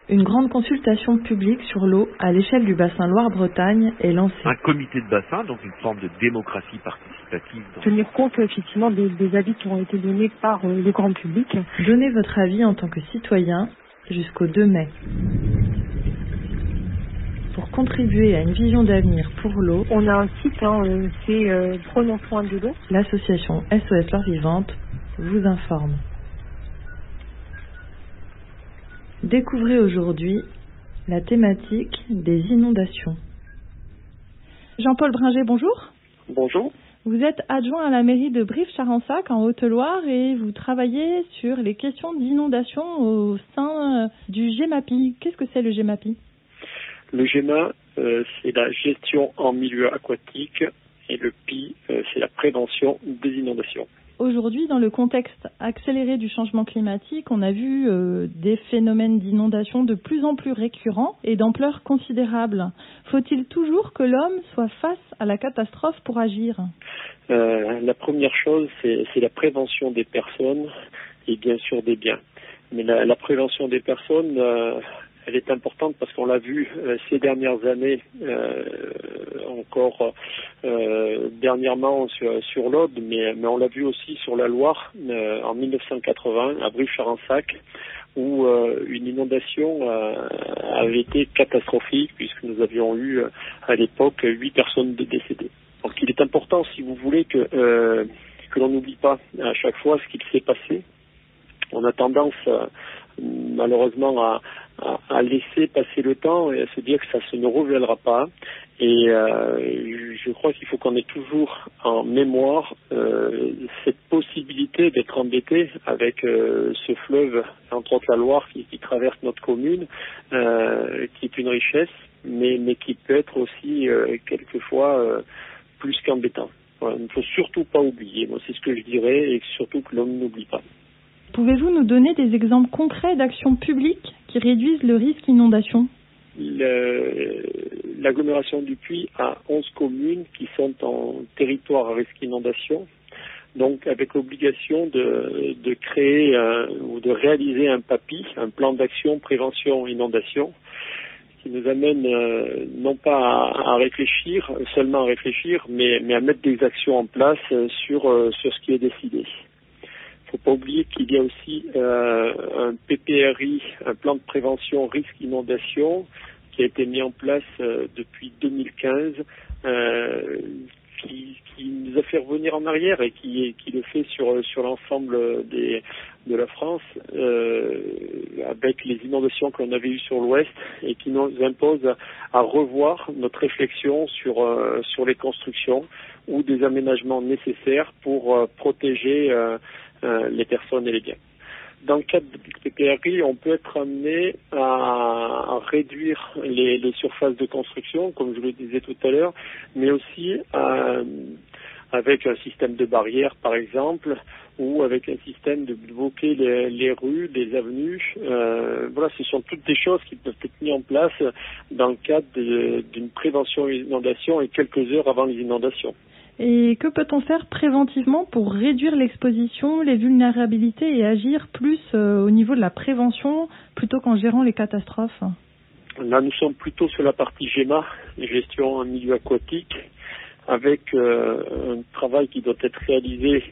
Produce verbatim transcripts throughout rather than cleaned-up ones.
Une grande consultation publique sur l'eau à l'échelle du bassin Loire-Bretagne est lancée. Un comité de bassin, donc une forme de démocratie participative. Tenir compte effectivement des, des avis qui ont été donnés par euh, le grand public. Donnez votre avis en tant que citoyen jusqu'au deux mai. Pour contribuer à une vision d'avenir pour l'eau, on a un site, hein, euh, c'est euh, Prenons soin de l'eau. L'association S O S L'Or Vivante vous informe. Découvrez aujourd'hui la thématique des inondations. Jean-Paul Bringer, bonjour. Bonjour. Vous êtes adjoint à la mairie de Brive-Charensac en Haute-Loire et vous travaillez sur les questions d'inondation au sein du GEMAPI. Qu'est-ce que c'est le GEMAPI ? Le GEMA, euh, c'est la gestion en milieu aquatique et le P I, euh, c'est la prévention des inondations. Aujourd'hui, dans le contexte accéléré du changement climatique, on a vu euh, des phénomènes d'inondation de plus en plus récurrents et d'ampleur considérable. Faut-il toujours que l'homme soit face à la catastrophe pour agir ? euh, La première chose, c'est, c'est la prévention des personnes et bien sûr des biens. Mais la, la prévention des personnes, euh, elle est importante parce qu'on l'a vu euh, ces dernières années, euh, encore euh, dernièrement sur, sur l'Aude, mais, mais on l'a vu aussi sur la Loire euh, en mille neuf cent quatre-vingts à Brive-Charensac, où euh, une inondation euh, avait été catastrophique puisque nous avions eu euh, à l'époque huit personnes décédées. Donc il est important, si vous voulez, que, euh, que l'on n'oublie pas à chaque fois ce qu'il s'est passé. On a tendance euh, malheureusement à, à, à laisser passer le temps et à se dire que ça se ne reviendra pas. Et euh, je crois qu'il faut qu'on ait toujours en mémoire euh, cette possibilité d'être embêté avec euh, ce fleuve, entre autres la Loire, qui, qui traverse notre commune, euh, qui est une richesse, mais, mais qui peut être aussi euh, quelquefois euh, plus qu'embêtant. Voilà, il ne faut surtout pas oublier. Moi, c'est ce que je dirais, et surtout que l'homme n'oublie pas. Pouvez-vous nous donner des exemples concrets d'actions publiques qui réduisent le risque inondation ? Le, l'agglomération du Puy a onze communes qui sont en territoire à risque inondation, donc avec l'obligation de, de créer un, ou de réaliser un P A P I, un plan d'action prévention inondation, qui nous amène euh, non pas à, à réfléchir, seulement à réfléchir, mais, mais à mettre des actions en place sur, euh, sur ce qui est décidé. Il ne faut pas oublier qu'il y a aussi euh, un P P R I, un plan de prévention risque inondation, qui a été mis en place euh, depuis deux mille quinze, euh, qui, qui nous a fait revenir en arrière et qui, qui le fait sur, sur l'ensemble des, de la France, euh, avec les inondations que l'on avait eues sur l'Ouest et qui nous impose à, à revoir notre réflexion sur, euh, sur les constructions ou des aménagements nécessaires pour euh, protéger euh, euh, les personnes et les biens. Dans le cadre du P P R I, on peut être amené à, à réduire les, les surfaces de construction, comme je le disais tout à l'heure, mais aussi à, avec un système de barrières, par exemple, ou avec un système de bloquer les, les rues, les avenues. Euh, voilà, ce sont toutes des choses qui peuvent être mises en place dans le cadre de, d'une prévention inondation et quelques heures avant les inondations. Et que peut-on faire préventivement pour réduire l'exposition, les vulnérabilités et agir plus euh, au niveau de la prévention plutôt qu'en gérant les catastrophes ? Là, nous sommes plutôt sur la partie GEMA, gestion en milieu aquatique, avec euh, un travail qui doit être réalisé,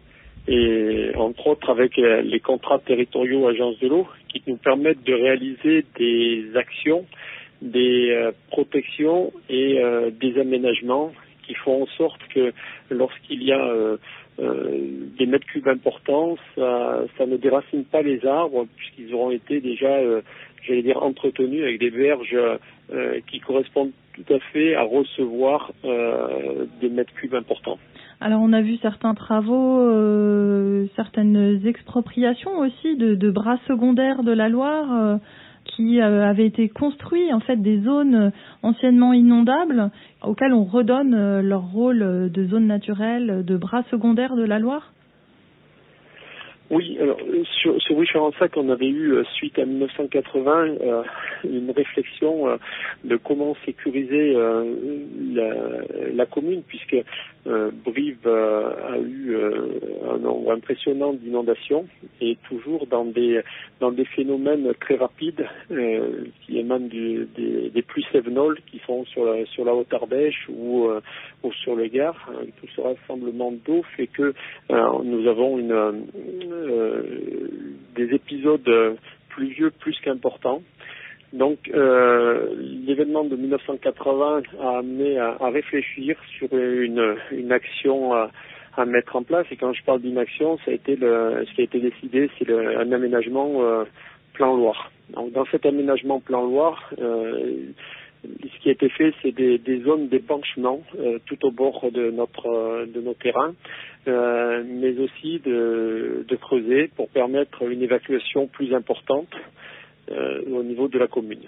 et entre autres avec euh, les contrats territoriaux agences de l'eau, qui nous permettent de réaliser des actions, des euh, protections et euh, des aménagements qui font en sorte que lorsqu'il y a euh, euh, des mètres cubes importants, ça, ça ne déracine pas les arbres puisqu'ils auront été déjà, euh, j'allais dire, entretenus avec des verges euh, qui correspondent tout à fait à recevoir euh, des mètres cubes importants. Alors on a vu certains travaux, euh, certaines expropriations aussi de, de bras secondaires de la Loire euh, qui euh, avaient été construits, en fait, des zones anciennement inondables auxquelles on redonne euh, leur rôle de zone naturelle, de bras secondaires de la Loire. Oui, alors sur, sur Brive-Charensac, on avait eu, suite à mille neuf cent quatre-vingts, euh, une réflexion euh, de comment sécuriser euh, la, la commune, puisque euh, Brive euh, a eu euh, un nombre impressionnant d'inondations, et toujours dans des dans des phénomènes très rapides euh, qui émanent du, des, des pluies cévenoles qui sont sur la, sur la Haute-Ardèche ou, euh, ou sur le Gard. Tout ce rassemblement d'eau fait que euh, nous avons une Euh, des épisodes pluvieux plus qu'importants. Donc euh, l'événement de mille neuf cent quatre-vingts a amené à, à réfléchir sur une, une action à, à mettre en place. Et quand je parle d'une action, ça a été le, ce qui a été décidé, c'est le, un aménagement euh, plan Loire. Donc dans cet aménagement plan Loire, euh, ce qui a été fait, c'est des, des zones d'épanchement euh, tout au bord de notre euh, de nos terrains, euh, mais aussi de, de creuser pour permettre une évacuation plus importante euh, au niveau de la commune.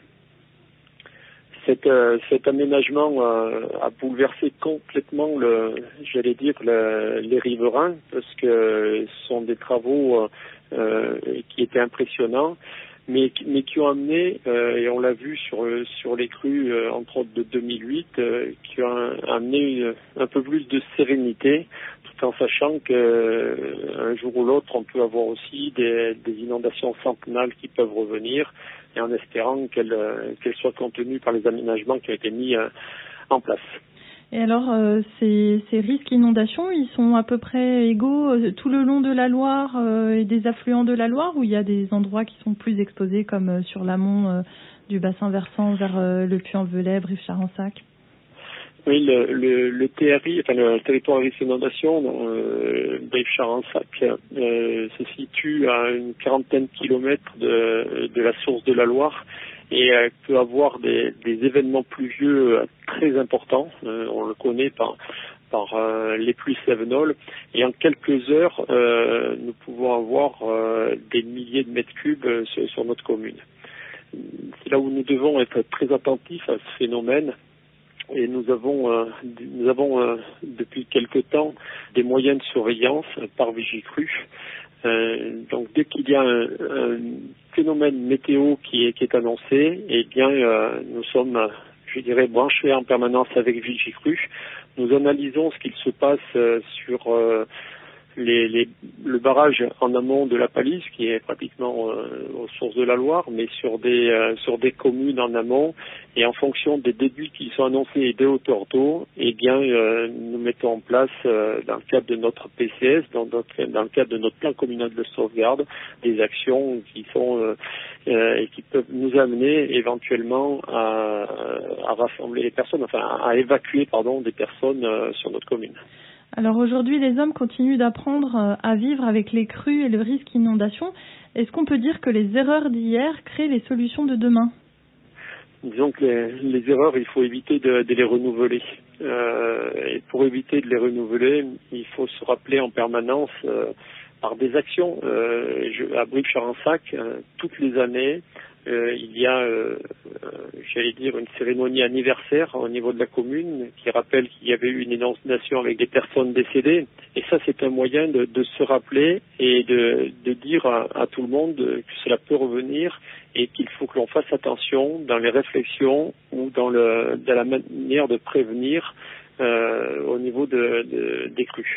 Cet, euh, cet aménagement euh, a bouleversé complètement, le, j'allais dire, le, les riverains, parce que ce sont des travaux euh, qui étaient impressionnants. Mais, mais qui ont amené, euh, et on l'a vu sur sur les crues, euh, entre autres de deux mille huit, euh, qui ont amené une, un peu plus de sérénité, tout en sachant que euh, un jour ou l'autre, on peut avoir aussi des, des inondations centenales qui peuvent revenir, et en espérant qu'elles euh, qu'elles soient contenues par les aménagements qui ont été mis euh, en place. Et alors, euh, ces, ces risques inondations, ils sont à peu près égaux euh, tout le long de la Loire euh, et des affluents de la Loire, ou il y a des endroits qui sont plus exposés, comme euh, sur l'amont euh, du bassin versant vers euh, le Puy-en-Velay, Brive-Charensac? Oui, le, le, le T R I, enfin le territoire à risque d'inondation, dans euh, Brive-Charensac, euh, se situe à une quarantaine de kilomètres de, de la source de la Loire, et euh, peut avoir des, des événements pluvieux euh, très importants. Euh, on le connaît par, par euh, les pluies cévenoles, et en quelques heures, euh, nous pouvons avoir euh, des milliers de mètres cubes euh, sur, sur notre commune. C'est là où nous devons être très attentifs à ce phénomène. Et nous avons, euh, nous avons euh, depuis quelque temps des moyens de surveillance par Vigicru. Euh, donc dès qu'il y a un, un phénomène météo qui est, qui est annoncé, eh bien euh, nous sommes, je dirais, branchés en permanence avec Vigicru. Nous analysons ce qu'il se passe euh, sur euh, les, les, le barrage en amont de la Palisse, qui est pratiquement euh, aux sources de la Loire, mais sur des euh, sur des communes en amont, et en fonction des débits qui sont annoncés et des hauteurs d'eau, eh bien euh, nous mettons en place euh, dans le cadre de notre P C S, dans, notre, dans le cadre de notre plan communal de sauvegarde, des actions qui sont euh, euh, et qui peuvent nous amener éventuellement à, à rassembler les personnes, enfin à évacuer pardon des personnes euh, sur notre commune. Alors aujourd'hui, les hommes continuent d'apprendre à vivre avec les crues et le risque inondation. Est-ce qu'on peut dire que les erreurs d'hier créent les solutions de demain? Disons que les, les erreurs, il faut éviter de, de les renouveler. Euh, et pour éviter de les renouveler, il faut se rappeler en permanence euh, par des actions. Euh, je, à Brive-Charensac, euh, toutes les années, Euh, il y a, euh, euh, j'allais dire, une cérémonie anniversaire au niveau de la commune qui rappelle qu'il y avait eu une inondation avec des personnes décédées. Et ça, c'est un moyen de, de se rappeler et de, de dire à, à tout le monde que cela peut revenir et qu'il faut que l'on fasse attention dans les réflexions ou dans, le, dans la manière de prévenir euh, au niveau de, de, des crues.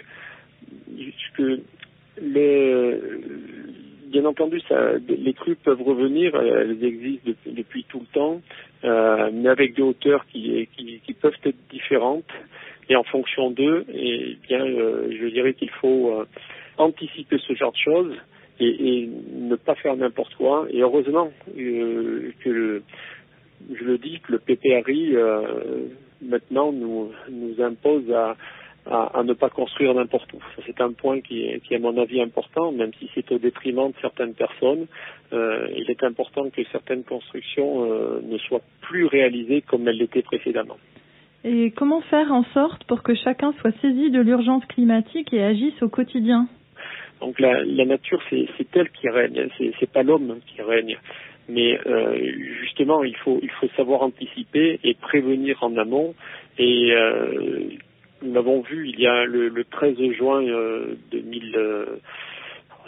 Puisque le... Bien entendu, ça, les crues peuvent revenir, elles existent depuis, depuis tout le temps, euh, mais avec des hauteurs qui, qui, qui peuvent être différentes. Et en fonction d'eux, eh bien, euh, je dirais qu'il faut euh, anticiper ce genre de choses et, et ne pas faire n'importe quoi. Et heureusement euh, que, le, je le dis, que le P P R I euh, maintenant nous, nous impose à À, à ne pas construire n'importe où. Ça, c'est un point qui est, qui est, à mon avis, important, même si c'est au détriment de certaines personnes. Euh, il est important que certaines constructions euh, ne soient plus réalisées comme elles l'étaient précédemment. Et comment faire en sorte pour que chacun soit saisi de l'urgence climatique et agisse au quotidien? Donc la, la nature, c'est, c'est elle qui règne, c'est, c'est pas l'homme qui règne. Mais euh, justement, il faut, il faut savoir anticiper et prévenir en amont. Et euh, nous l'avons vu il y a le, le treize juin euh, deux mille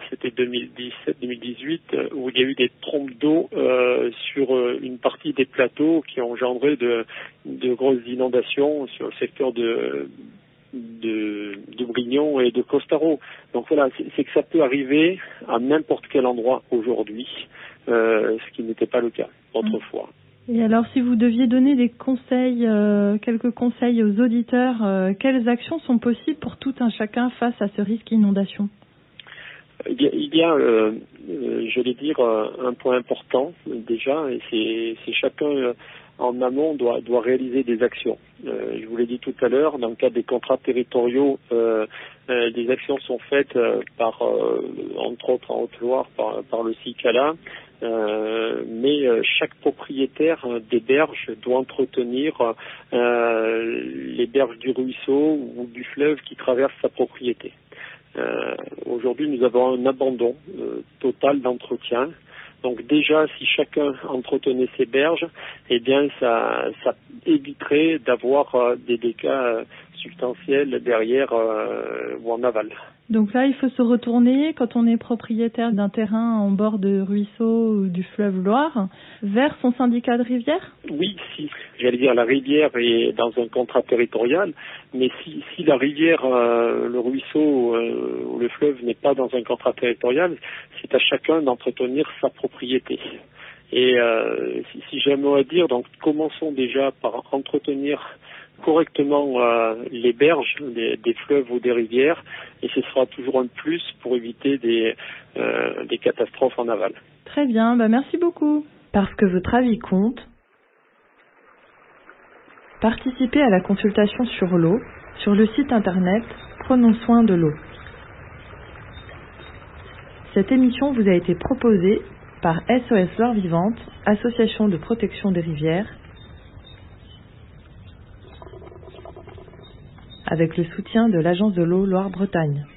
c'était deux mille dix-sept deux mille dix-huit, où il y a eu des trompes d'eau euh, sur une partie des plateaux qui ont engendré de, de grosses inondations sur le secteur de, de, de Brignon et de Costaro. Donc voilà, c'est, c'est que ça peut arriver à n'importe quel endroit aujourd'hui, euh, ce qui n'était pas le cas autrefois. Et alors, si vous deviez donner des conseils, euh, quelques conseils aux auditeurs, euh, quelles actions sont possibles pour tout un chacun face à ce risque inondation ? Il y a, il y a euh, euh, je vais dire, un point important déjà, et c'est, c'est chacun euh, en amont doit, doit réaliser des actions. Euh, je vous l'ai dit tout à l'heure, dans le cadre des contrats territoriaux, euh, euh, des actions sont faites euh, par, euh, entre autres en Haute-Loire, par, par le CICALA. Euh, mais euh, chaque propriétaire euh, des berges doit entretenir euh, les berges du ruisseau ou du fleuve qui traverse sa propriété. Euh, aujourd'hui, nous avons un abandon euh, total d'entretien. Donc déjà, si chacun entretenait ses berges, eh bien, ça, ça éviterait d'avoir euh, des dégâts euh, substantiels derrière euh, ou en aval. Donc là, il faut se retourner, quand on est propriétaire d'un terrain en bord de ruisseau ou du fleuve Loire, vers son syndicat de rivière ? Oui, si, j'allais dire la rivière est dans un contrat territorial, mais si, si la rivière, euh, le ruisseau euh, ou le fleuve n'est pas dans un contrat territorial, c'est à chacun d'entretenir sa propriété. Et euh, si, si j'ai un mot à dire, donc commençons déjà par entretenir correctement euh, les berges des, des fleuves ou des rivières, et ce sera toujours un plus pour éviter des, euh, des catastrophes en aval. Très bien, bah merci beaucoup. Parce que votre avis compte, participez à la consultation sur l'eau sur le site internet Prenons soin de l'eau. Cette émission vous a été proposée par S O S Loire Vivante, association de protection des rivières, avec le soutien de l'Agence de l'eau Loire-Bretagne.